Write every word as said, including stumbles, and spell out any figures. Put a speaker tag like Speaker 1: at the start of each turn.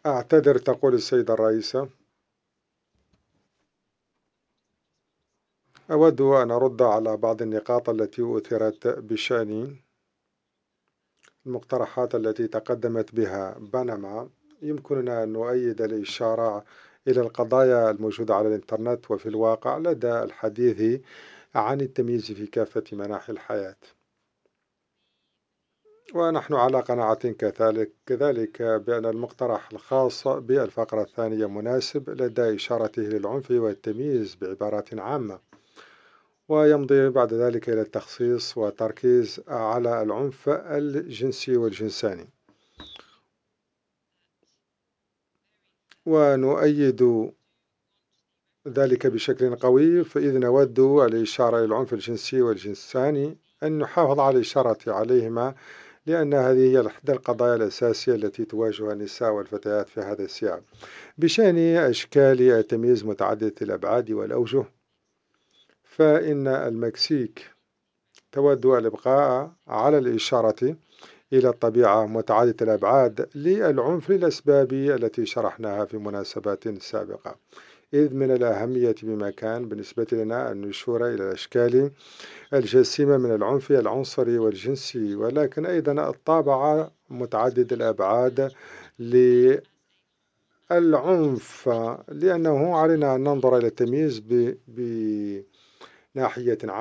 Speaker 1: أعتذر تقول السيدة الرئيسة. أود أن أرد على بعض النقاط التي أثيرت بشأن المقترحات التي تقدمت بها بنما. يمكننا أن نؤيد الإشارة إلى القضايا الموجودة على الإنترنت وفي الواقع لدى الحديث عن التمييز في كافة مناحي الحياة، ونحن على قناعة كذلك كذلك بأن المقترح الخاص بالفقرة الثانية مناسب لدى إشارته للعنف والتمييز بعبارات عامة، ويمضي بعد ذلك إلى التخصيص والتركيز على العنف الجنسي والجنساني. ونؤيد ذلك بشكل قوي، فإذ نود الإشارة إلى العنف الجنسي والجنساني أن نحافظ على الإشارة عليهما، لأن هذه هي إحدى القضايا الأساسية التي تواجه النساء والفتيات في هذا السياق. بشأن أشكال التمييز متعددة الأبعاد والأوجه، فإن المكسيك تود الإبقاء على الإشارة إلى الطبيعة متعددة الأبعاد للعنف للأسباب التي شرحناها في مناسبات سابقة، إذ من الأهمية بمكان بالنسبة لنا أن نشير إلى الأشكال الجسيمة من العنف العنصري والجنسي، ولكن أيضا الطابع متعدد الأبعاد للعنف، لأنه علينا أن ننظر إلى التمييز بناحية عامة.